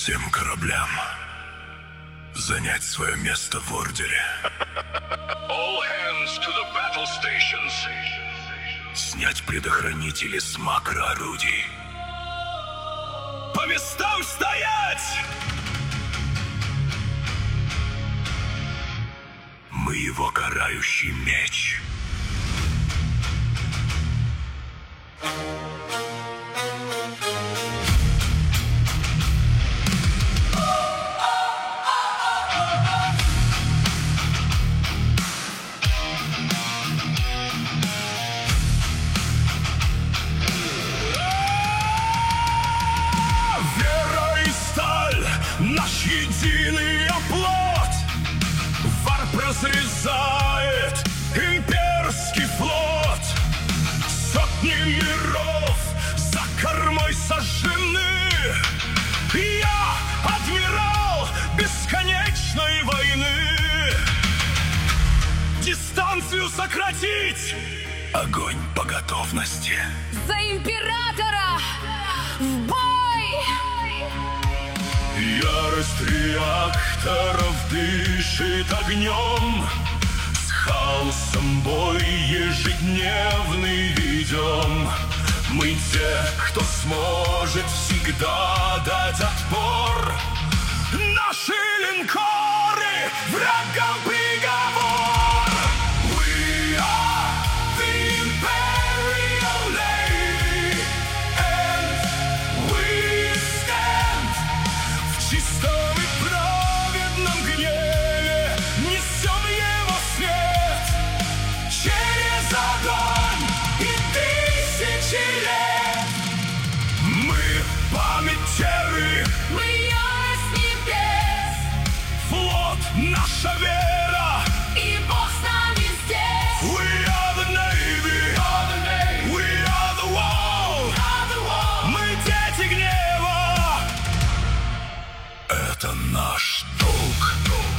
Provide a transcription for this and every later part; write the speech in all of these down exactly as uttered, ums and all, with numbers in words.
Всем кораблям занять свое место в ордере. All hands to the battle stations. Снять предохранители с макроорудий. По местам стоять! Мы его карающий меч. Наш единый оплот. Варп разрезает имперский флот. Сотни миров за кормой сожжены. Я адмирал бесконечной войны. Дистанцию сократить. Огонь по готовности. За императора! В бой! Ярость реакторов дышит огнем. С хаосом бой ежедневный ведем. Мы те, кто сможет всегда дать отпор. Наши линкоры врагам приговор. We are the Imperial Navy, and we stand. В чистом и праведном гневе несем его свет. Через огонь и тысячи лет. Мы память терры, Мы ярость небес. флот наша вера. И Бог с нами здесь. We are the Navy, we are the wall. Мы дети гнева. Это наш долг.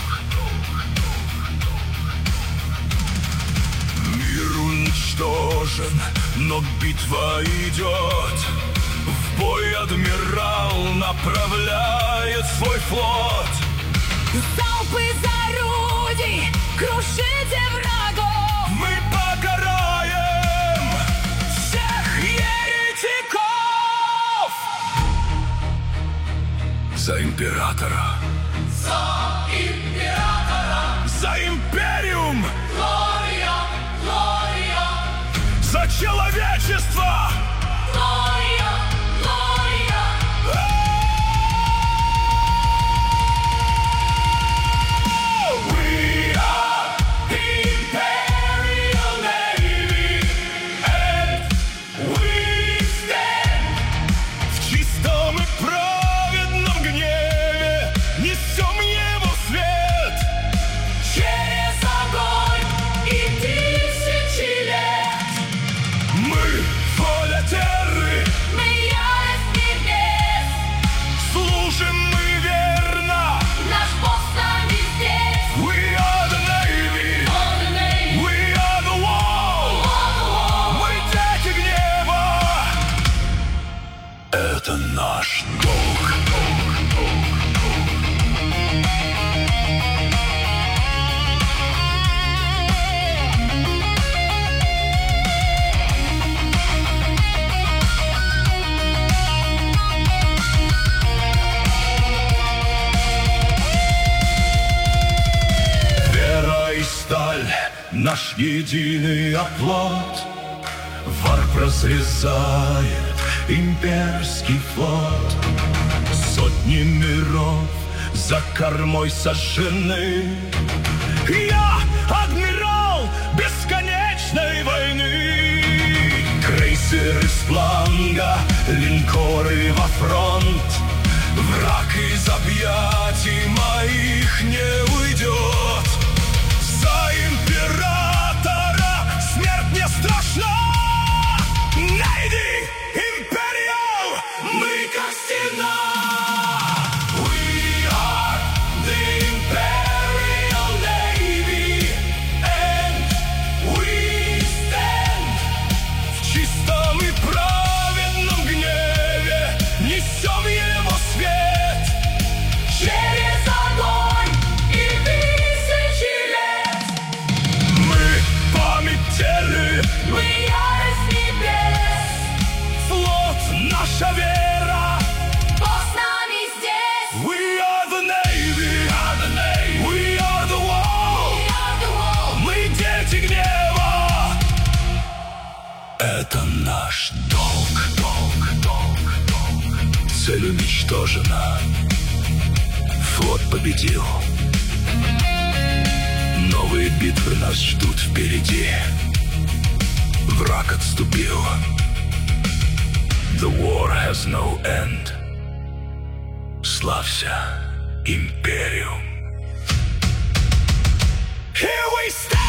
Мир уничтожен, но битва идет. В бой адмирал направляет свой флот. Залпы из орудий, крушите врагов. Мы покараем всех еретиков. За императора. За императора! За империум, Глория! Глория! за человечество. Глория! Глория! We are the Imperial Navy, and we stand. В чистом и праведном гневе несем его свет. Через огонь и тысячи лет. Мы воля терры, Мы ярость небес. служим мы верно. Наш Бог с нами здесь. We are the Navy, On the name, we are the wall. on the wall. Мы дети гнева. Это наш долг. Вера и сталь, наш единый оплот. Варп разрезает имперский флот. Сотни миров за кормой сожжены. Я адмирал бесконечной войны. Крейсеры с фланга, линкоры во фронт. Враг из объятий моих не уйдет. За императора смерть не страшна. Найди Imperial, мы как стена. We are the Imperial Navy, and we stand. В чистом и праведном гневе несем его свет. Цель уничтожена. Флот победил. Новые битвы нас ждут впереди. Враг отступил. The war has no end. Славься, Империум. Here we stand.